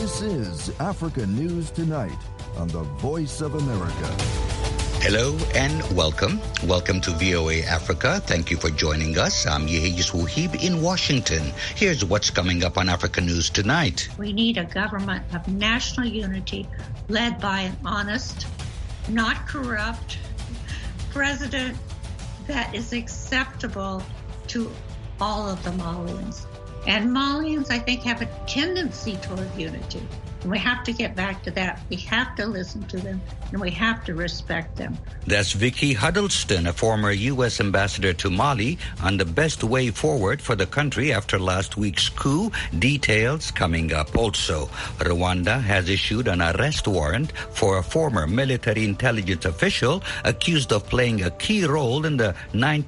This is Africa News Tonight on the Voice of America. Hello and welcome. Welcome to VOA Africa. Thank you for joining us. I'm Yehis Wuhib in Washington. Here's what's coming up on Africa News Tonight. We need a government of national unity led by an honest, not corrupt president that is acceptable to all of the Malians. And Malians, I think, have a tendency toward unity. And we have to get back to that. We have to listen to them, and we have to respect them. That's Vicky Huddleston, a former U.S. ambassador to Mali, on the best way forward for the country after last week's coup. Details coming up. Also, Rwanda has issued an arrest warrant for a former military intelligence official accused of playing a key role in the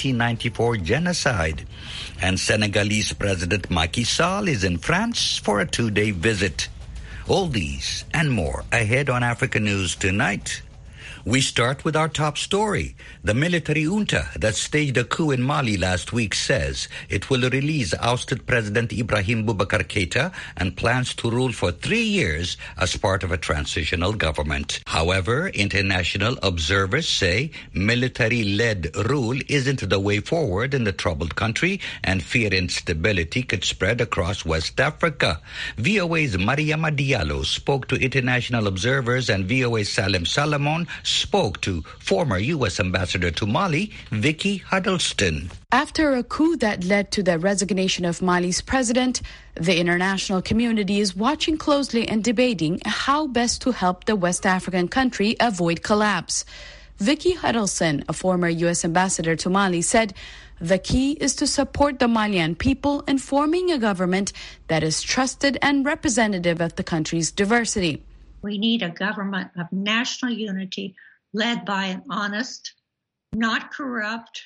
1994 genocide. And Senegalese President Macky Sall is in France for a 2-day visit. All these and more ahead on Africa News Tonight. We start with our top story. The military junta that staged a coup in Mali last week says it will release ousted President Ibrahim Boubacar Keïta and plans to rule for 3 years as part of a transitional government. However, international observers say military-led rule isn't the way forward in the troubled country, and fear instability could spread across West Africa. VOA's Mariama Diallo spoke to international observers, and VOA's Salem Salomon spoke to former U.S. Ambassador to Mali, Vicky Huddleston. After a coup that led to the resignation of Mali's president, the international community is watching closely and debating how best to help the West African country avoid collapse. Vicky Huddleston, a former U.S. ambassador to Mali, said the key is to support the Malian people in forming a government that is trusted and representative of the country's diversity. We need a government of national unity led by an honest, not corrupt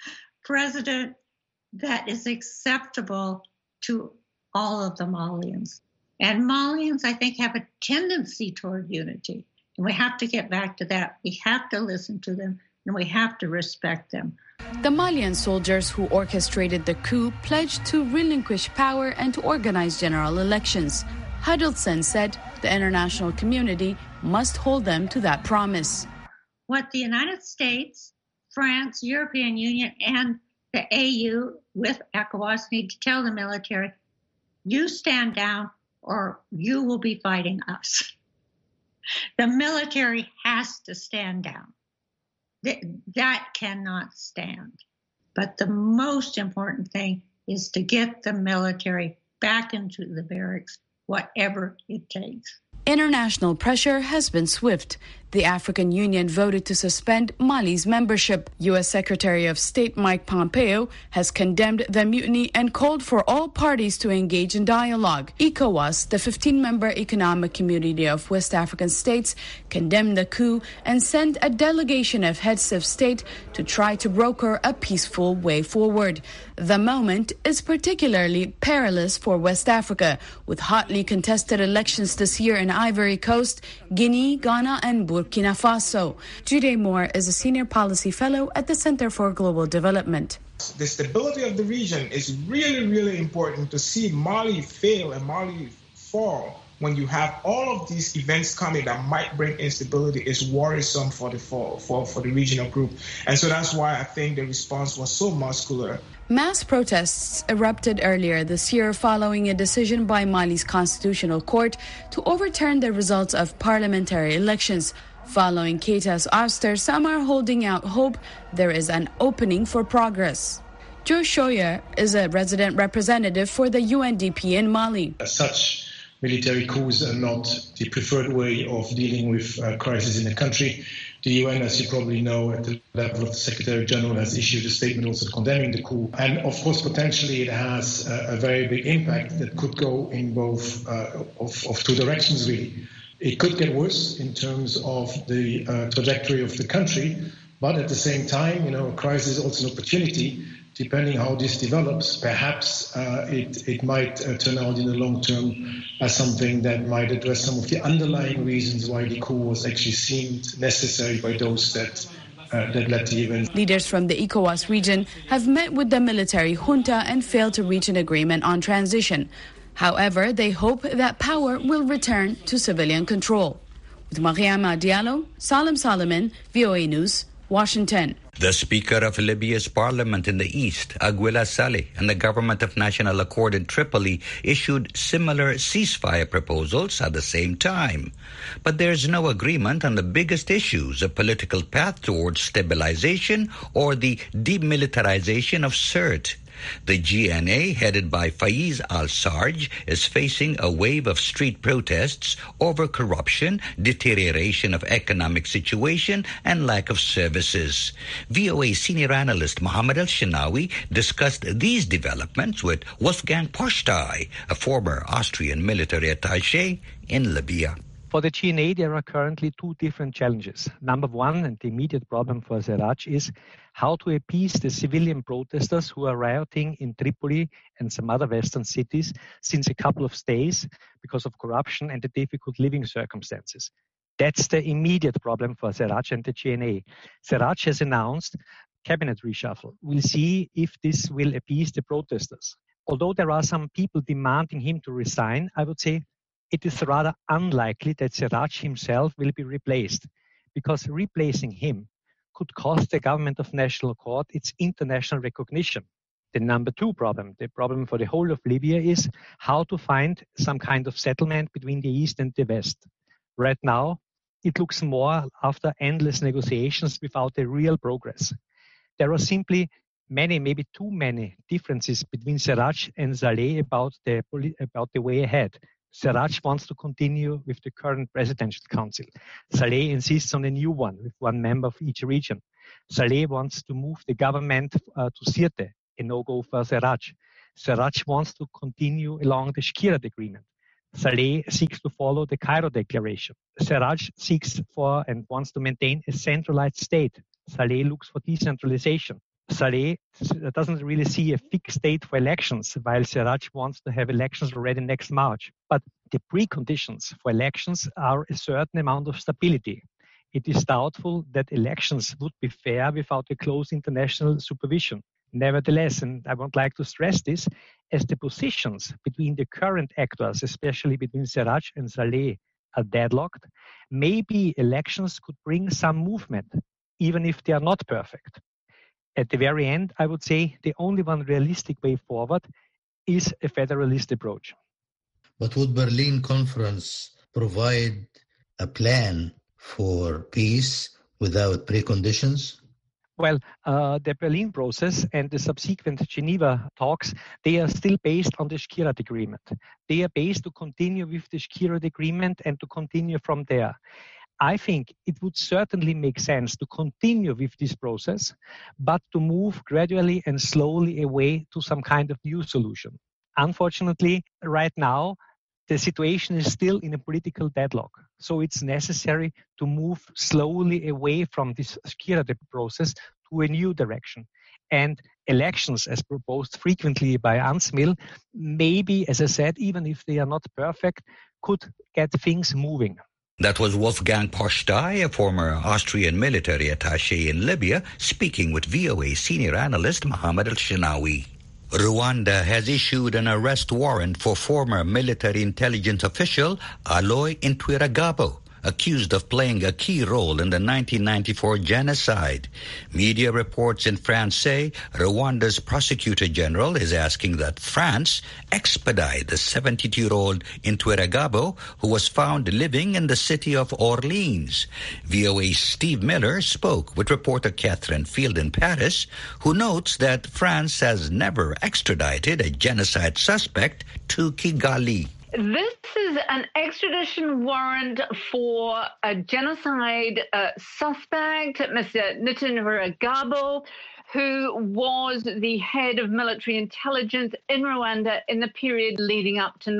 president that is acceptable to all of the Malians. And Malians, I think, have a tendency toward unity. And we have to get back to that. We have to listen to them, and we have to respect them. The Malian soldiers who orchestrated the coup pledged to relinquish power and to organize general elections. Huddleston said the international community must hold them to that promise. What the United States, France, European Union, and the AU with ECOWAS need to tell the military, you stand down or you will be fighting us. The military has to stand down. That cannot stand. But the most important thing is to get the military back into the barracks, whatever it takes. International pressure has been swift. The African Union voted to suspend Mali's membership. U.S. Secretary of State Mike Pompeo has condemned the mutiny and called for all parties to engage in dialogue. ECOWAS, the 15-member Economic Community of West African states, condemned the coup and sent a delegation of heads of state to try to broker a peaceful way forward. The moment is particularly perilous for West Africa, with hotly contested elections this year in Ivory Coast, Guinea, Ghana, and Burkina Faso. Jude Moore is a senior policy fellow at the Center for Global Development. The stability of the region is really, really important. To see Mali fail and Mali fall when you have all of these events coming that might bring instability is worrisome for the regional group. And so that's why I think the response was so muscular. Mass protests erupted earlier this year following a decision by Mali's Constitutional Court to overturn the results of parliamentary elections. Following Keïta's ouster, some are holding out hope there is an opening for progress. Joe Shoyer is a resident representative for the UNDP in Mali. Such military coups are not the preferred way of dealing with crisis in the country. The UN, as you probably know, at the level of the Secretary General, has issued a statement also condemning the coup. And of course, potentially it has a very big impact that could go in both of two directions, really. It could get worse in terms of the trajectory of the country, but at the same time, a crisis is also an opportunity. Depending how this develops, perhaps it might turn out in the long term as something that might address some of the underlying reasons why the coup was actually seemed necessary by those that led to the event. Leaders from the ECOWAS region have met with the military junta and failed to reach an agreement on transition. However, they hope that power will return to civilian control. With Mariama Diallo, Salim Solomon, VOA News, Washington. The Speaker of Libya's parliament in the east, Aguila Saleh, and the Government of National Accord in Tripoli issued similar ceasefire proposals at the same time. But there's no agreement on the biggest issues, a political path towards stabilization or the demilitarization of Sirte. The GNA, headed by Faiz al-Sarj, is facing a wave of street protests over corruption, deterioration of economic situation, and lack of services. VOA senior analyst Mohammed al-Shinawi discussed these developments with Wolfgang Postai, a former Austrian military attaché in Libya. For the GNA, there are currently two different challenges. Number one, and the immediate problem for Sarraj, is how to appease the civilian protesters who are rioting in Tripoli and some other western cities since a couple of days because of corruption and the difficult living circumstances. That's the immediate problem for Sarraj and the GNA. Sarraj has announced cabinet reshuffle. We'll see if this will appease the protesters. Although there are some people demanding him to resign, I would say it is rather unlikely that Sarraj himself will be replaced, because replacing him could cost the Government of National Accord its international recognition. The number two problem, the problem for the whole of Libya, is how to find some kind of settlement between the East and the West. Right now, it looks more after endless negotiations without a real progress. There are simply many, maybe too many differences between Sarraj and Saleh about the way ahead. Sarraj wants to continue with the current presidential council. Saleh insists on a new one with one member of each region. Saleh wants to move the government to Sirte, a no-go for Sarraj. Sarraj wants to continue along the Skhirat agreement. Saleh seeks to follow the Cairo Declaration. Sarraj seeks for and wants to maintain a centralized state. Saleh looks for decentralization. Saleh doesn't really see a fixed date for elections, while Sarraj wants to have elections already next March. But the preconditions for elections are a certain amount of stability. It is doubtful that elections would be fair without a close international supervision. Nevertheless, and I would like to stress this, as the positions between the current actors, especially between Sarraj and Saleh, are deadlocked, maybe elections could bring some movement, even if they are not perfect. At the very end, I would say the only one realistic way forward is a federalist approach. But would Berlin Conference provide a plan for peace without preconditions? Well, the Berlin process and the subsequent Geneva talks, they are still based on the Skhirat agreement. They are based to continue with the Skhirat agreement and to continue from there. I think it would certainly make sense to continue with this process, but to move gradually and slowly away to some kind of new solution. Unfortunately, right now, the situation is still in a political deadlock. So it's necessary to move slowly away from this Skhirat process to a new direction. And elections, as proposed frequently by Ansmil, maybe, as I said, even if they are not perfect, could get things moving. That was Wolfgang Postai, a former Austrian military attaché in Libya, speaking with VOA senior analyst Mohammed al-Shinawi. Rwanda has issued an arrest warrant for former military intelligence official Aloy Intwiragabo, accused of playing a key role in the 1994 genocide. Media reports in France say Rwanda's prosecutor general is asking that France expedite the 72-year-old Intwiragabo, who was found living in the city of Orleans. VOA's Steve Miller spoke with reporter Catherine Field in Paris, who notes that France has never extradited a genocide suspect to Kigali. This is an extradition warrant for a genocide suspect, Mr. Intwiragabo, who was the head of military intelligence in Rwanda in the period leading up to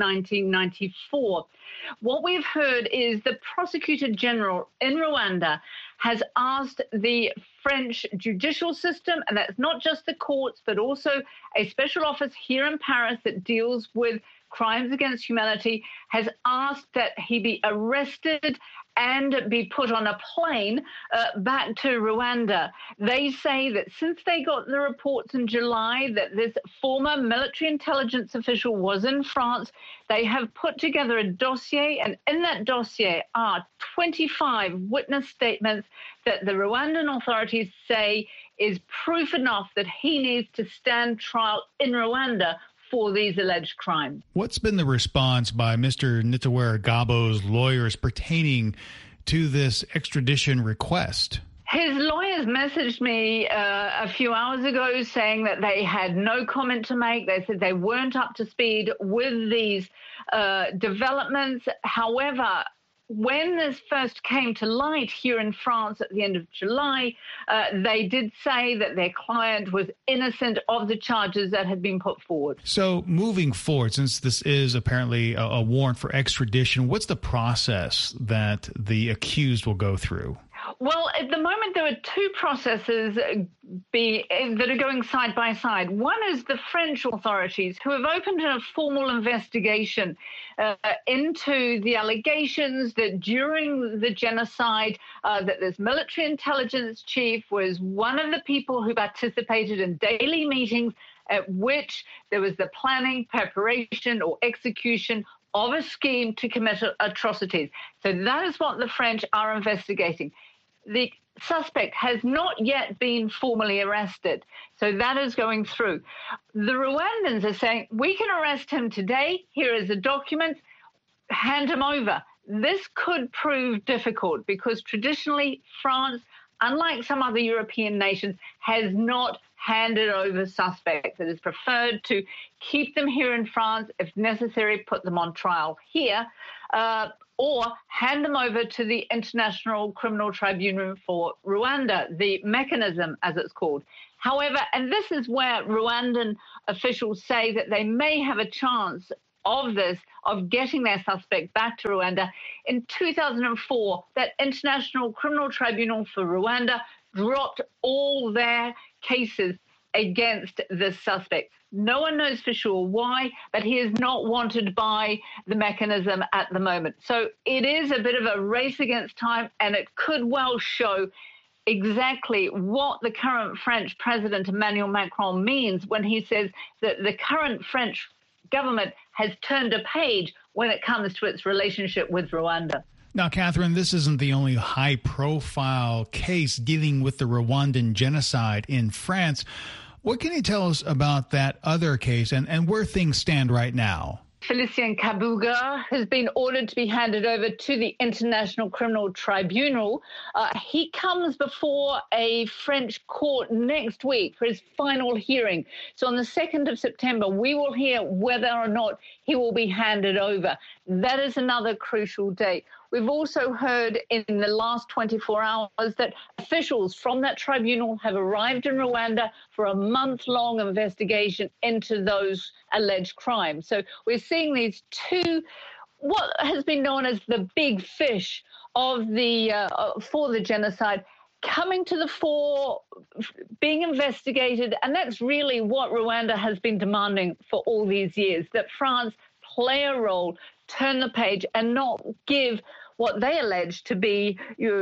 1994. What we've heard is the prosecutor general in Rwanda has asked the French judicial system, and that's not just the courts, but also a special office here in Paris that deals with crimes against humanity, has asked that he be arrested and be put on a plane back to Rwanda. They say that since they got the reports in July that this former military intelligence official was in France, they have put together a dossier, and in that dossier are 25 witness statements that the Rwandan authorities say is proof enough that he needs to stand trial in Rwanda for these alleged crimes. What's been the response by Mr. Nitawera-Gabo's lawyers pertaining to this extradition request? His lawyers messaged me a few hours ago saying that they had no comment to make. They said they weren't up to speed with these developments. However, when this first came to light here in France at the end of July, they did say that their client was innocent of the charges that had been put forward. So moving forward, since this is apparently a warrant for extradition, what's the process that the accused will go through? Well, at the moment, there are two processes that are going side by side. One is the French authorities, who have opened a formal investigation into the allegations that during the genocide, that this military intelligence chief was one of the people who participated in daily meetings at which there was the planning, preparation, or execution of a scheme to commit atrocities. So that is what the French are investigating. The suspect has not yet been formally arrested, so that is going through. The Rwandans are saying, we can arrest him today, here is the document, hand him over. This could prove difficult because traditionally France, unlike some other European nations, has not handed over suspects. It is preferred to keep them here in France, if necessary, put them on trial here, or hand them over to the International Criminal Tribunal for Rwanda, the mechanism as it's called. However, and this is where Rwandan officials say that they may have a chance of getting their suspect back to Rwanda. In 2004, that International Criminal Tribunal for Rwanda dropped all their cases against this suspect. No one knows for sure why, but he is not wanted by the mechanism at the moment. So it is a bit of a race against time, and it could well show exactly what the current French President Emmanuel Macron means when he says that the current French government has turned a page when it comes to its relationship with Rwanda. Now, Catherine, this isn't the only high-profile case dealing with the Rwandan genocide in France. What can you tell us about that other case and where things stand right now? Felicien Kabuga has been ordered to be handed over to the International Criminal Tribunal. He comes before a French court next week for his final hearing. So on the 2nd of September, we will hear whether or not he will be handed over. That is another crucial date. We've also heard in the last 24 hours that officials from that tribunal have arrived in Rwanda for a month-long investigation into those alleged crimes. So we're seeing these two, what has been known as the big fish of for the genocide, coming to the fore, being investigated, and that's really what Rwanda has been demanding for all these years, that France play a role, turn the page, and not give what they allege to be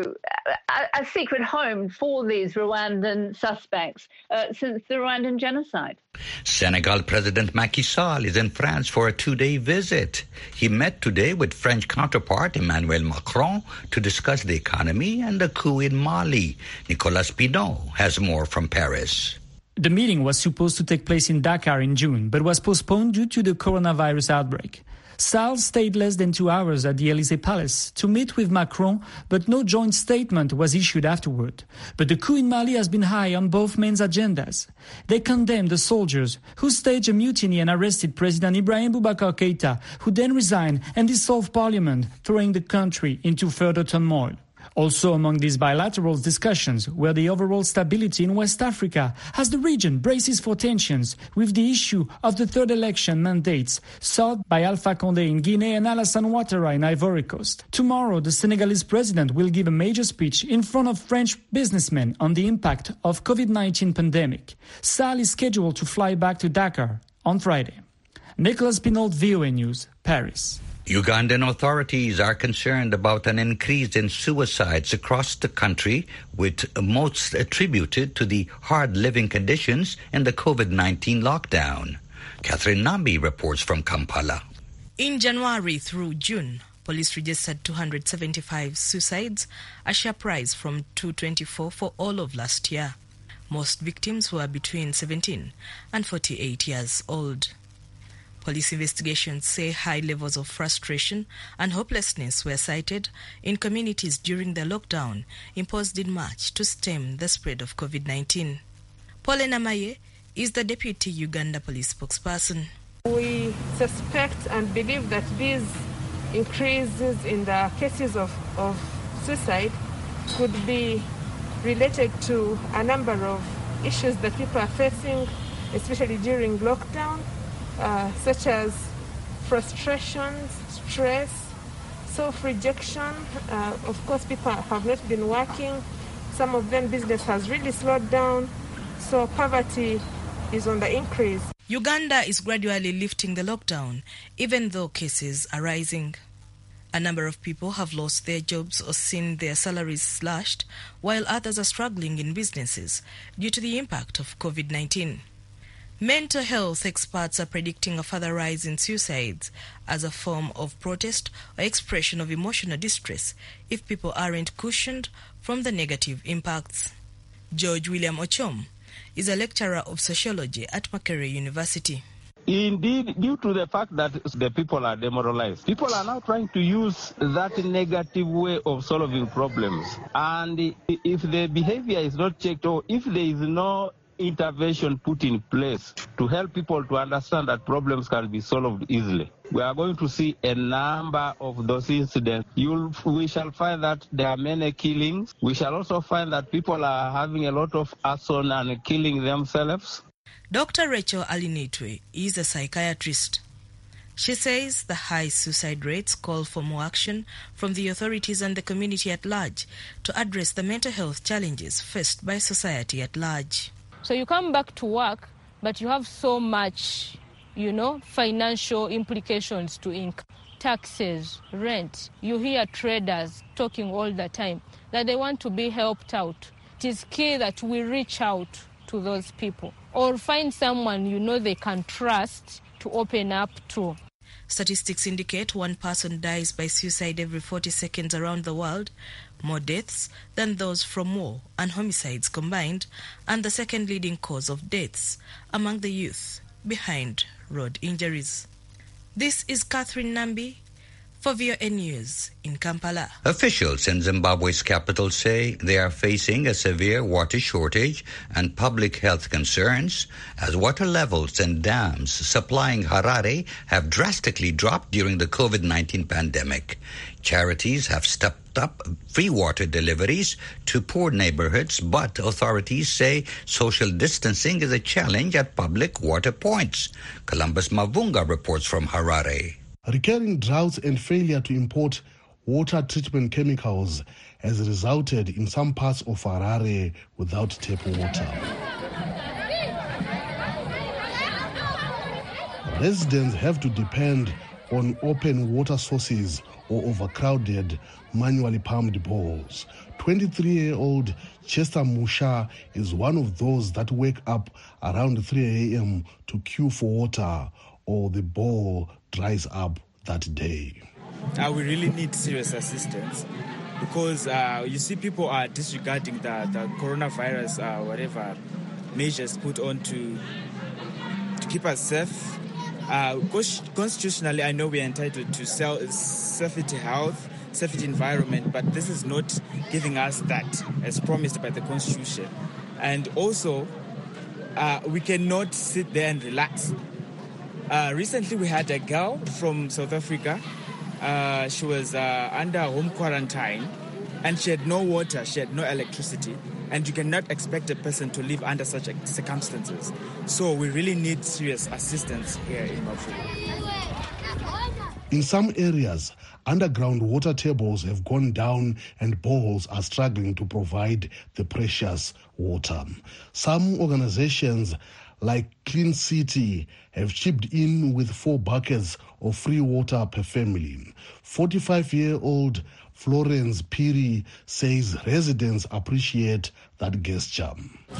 a secret home for these Rwandan suspects since the Rwandan genocide. Senegal President Macky Sall is in France for a 2-day visit. He met today with French counterpart Emmanuel Macron to discuss the economy and the coup in Mali. Nicolas Pinot has more from Paris. The meeting was supposed to take place in Dakar in June, but was postponed due to the coronavirus outbreak. Sall stayed less than 2 hours at the Élysée Palace to meet with Macron, but no joint statement was issued afterward. But the coup in Mali has been high on both men's agendas. They condemned the soldiers who staged a mutiny and arrested President Ibrahim Boubacar Keïta, who then resigned and dissolved parliament, throwing the country into further turmoil. Also among these bilateral discussions were the overall stability in West Africa, as the region braces for tensions with the issue of the third election mandates sought by Alpha Condé in Guinea and Alassane Ouattara in Ivory Coast. Tomorrow, the Senegalese president will give a major speech in front of French businessmen on the impact of COVID-19 pandemic. Sall is scheduled to fly back to Dakar on Friday. Nicolas Pinot, VOA News, Paris. Ugandan authorities are concerned about an increase in suicides across the country, with most attributed to the hard living conditions in the COVID-19 lockdown. Catherine Nambi reports from Kampala. In January through June, police registered 275 suicides, a sharp rise from 224 for all of last year. Most victims were between 17 and 48 years old. Police investigations say high levels of frustration and hopelessness were cited in communities during the lockdown imposed in March to stem the spread of COVID-19. Pauline Amaye is the Deputy Uganda Police spokesperson. We suspect and believe that these increases in the cases of suicide could be related to a number of issues that people are facing, especially during lockdown, such as frustrations, stress, self-rejection. Of course, people have not been working. Some of them, business has really slowed down, so poverty is on the increase. Uganda is gradually lifting the lockdown, even though cases are rising. A number of people have lost their jobs or seen their salaries slashed, while others are struggling in businesses due to the impact of COVID-19. Mental health experts are predicting a further rise in suicides as a form of protest or expression of emotional distress if people aren't cushioned from the negative impacts. George William Ochom is a lecturer of sociology at Makerere University. Indeed, due to the fact that the people are demoralized, people are now trying to use that negative way of solving problems. And if the behavior is not checked, or if there is no intervention put in place to help people to understand that problems can be solved easily, we are going to see a number of those incidents. We shall find that there are many killings. We shall also find that people are having a lot of arson and killing themselves. Dr. Rachel Alinitwe is a psychiatrist. She says the high suicide rates call for more action from the authorities and the community at large to address the mental health challenges faced by society at large. So you come back to work, but you have so much, financial implications to income. Taxes, rent. You hear traders talking all the time that they want to be helped out. It is key that we reach out to those people or find someone they can trust to open up to. Statistics indicate one person dies by suicide every 40 seconds around the world, more deaths than those from war and homicides combined, and the second leading cause of deaths among the youth, behind road injuries. This is Catherine Nambi for VOA News in Kampala. Officials in Zimbabwe's capital say they are facing a severe water shortage and public health concerns as water levels in dams supplying Harare have drastically dropped during the COVID-19 pandemic. Charities have stepped up free water deliveries to poor neighborhoods, but authorities say social distancing is a challenge at public water points. Columbus Mavunga reports from Harare. Recurring droughts and failure to import water treatment chemicals has resulted in some parts of Harare without tap water. Residents have to depend on open water sources or overcrowded, manually pumped bowls. 23-year-old Chester Musha is one of those that wake up around 3 a.m. to queue for water, or the bowl dries up that day. We really need serious assistance because you see people are disregarding the coronavirus, whatever measures put on to keep us safe. Constitutionally, I know we are entitled to safety health, safety environment, but this is not giving us that as promised by the Constitution. And also, we cannot sit there and relax. Recently, we had a girl from South Africa. She was under home quarantine, and she had no water, she had no electricity, and you cannot expect a person to live under such circumstances. So we really need serious assistance here in Mafulo. In some areas, underground water tables have gone down and boreholes are struggling to provide the precious water. Some organizations like Clean City have chipped in with 4 buckets of free water per family. 45-year-old Florence Piri says residents appreciate that gesture.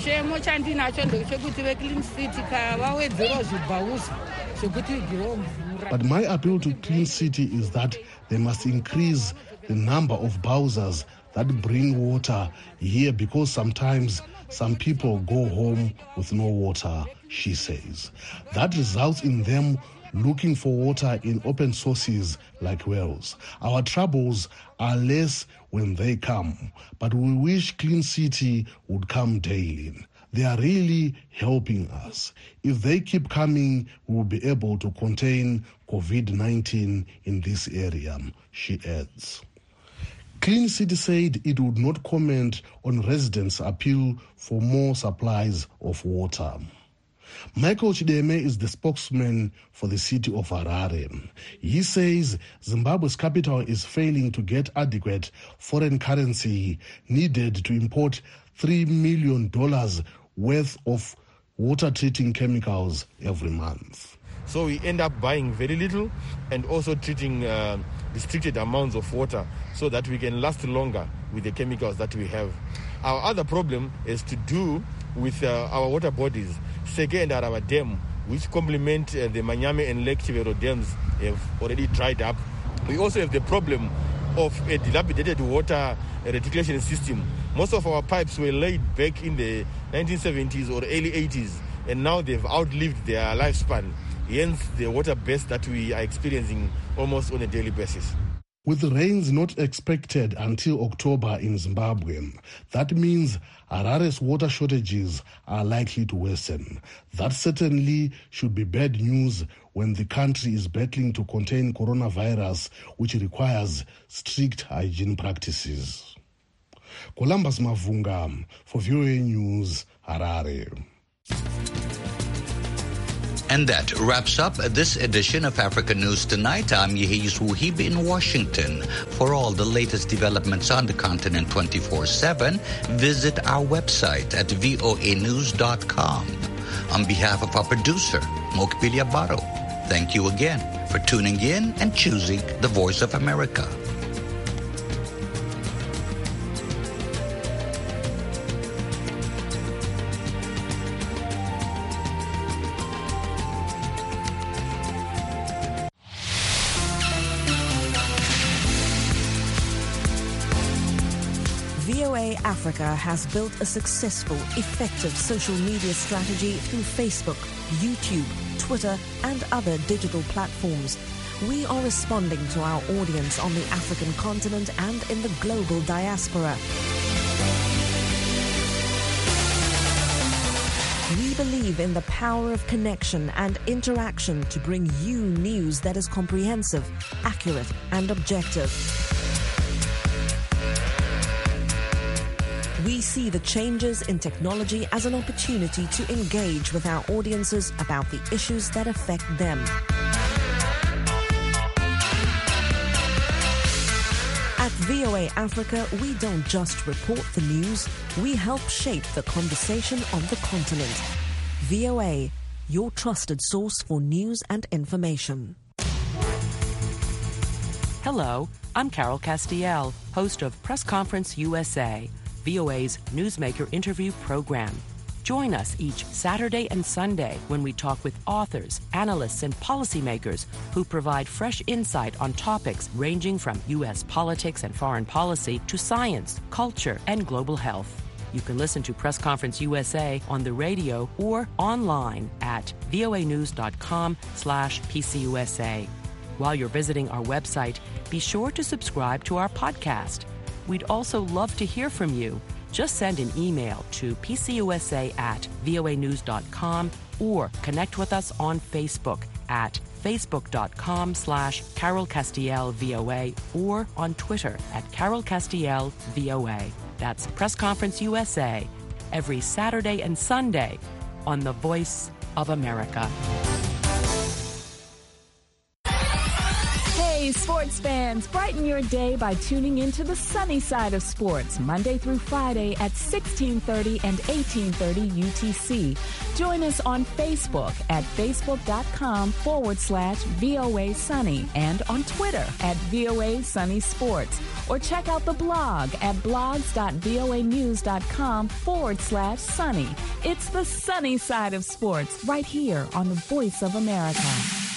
But my appeal to Clean City is that they must increase the number of bowsers that bring water here, because sometimes some people go home with no water, she says. That results in them looking for water in open sources like wells. Our troubles are less when they come, but we wish Clean City would come daily. They are really helping us. If they keep coming, we will be able to contain COVID-19 in this area, she adds. Clean City said it would not comment on residents' appeal for more supplies of water. Michael Chideme is the spokesman for the city of Harare. He says Zimbabwe's capital is failing to get adequate foreign currency needed to import $3 million worth of water treating chemicals every month. So we end up buying very little and also treating restricted amounts of water so that we can last longer with the chemicals that we have. Our other problem is to do with our water bodies. Sege and Arawa Dam, which complement the Manyame and Lake Chivero dams, have already dried up. We also have the problem of a dilapidated water reticulation system. Most of our pipes were laid back in the 1970s or early 80s, and now they've outlived their lifespan. Hence, the water burst that we are experiencing almost on a daily basis. With rains not expected until October in Zimbabwe, that means Harare's water shortages are likely to worsen. That certainly should be bad news when the country is battling to contain coronavirus, which requires strict hygiene practices. Columbus Mavunga for VOA News, Harare. And that wraps up this edition of Africa News Tonight. I'm Yehiz Wuhib in Washington. For all the latest developments on the continent 24/7, visit our website at voanews.com. On behalf of our producer, Mokbilia Baro, thank you again for tuning in and choosing the Voice of America. VOA Africa has built a successful, effective social media strategy through Facebook, YouTube, Twitter, and other digital platforms. We are responding to our audience on the African continent and in the global diaspora. We believe in the power of connection and interaction to bring you news that is comprehensive, accurate, and objective. We see the changes in technology as an opportunity to engage with our audiences about the issues that affect them. At VOA Africa, we don't just report the news, we help shape the conversation on the continent. VOA, your trusted source for news and information. Hello, I'm Carol Castiel, host of Press Conference USA, VOA's newsmaker interview program. Join us each Saturday and Sunday when we talk with authors, analysts, and policymakers who provide fresh insight on topics ranging from U.S. politics and foreign policy to science, culture, and global health. You can listen to Press Conference USA on the radio or online at voanews.com/PCUSA. While you're visiting our website, be sure to subscribe to our podcast. We'd also love to hear from you. Just send an email to pcusa@voanews.com or connect with us on Facebook at facebook.com/Carol Castiel VOA or on Twitter at Carol Castiel VOA. That's Press Conference USA every Saturday and Sunday on the Voice of America. Hey, Hey, sports fans, brighten your day by tuning into the sunny side of sports, Monday through Friday at 1630 and 1830 UTC. Join us on Facebook at facebook.com/VOA Sunny and on Twitter at VOA Sunny Sports. Or check out the blog at blogs.voanews.com/sunny. It's the sunny side of sports right here on the Voice of America.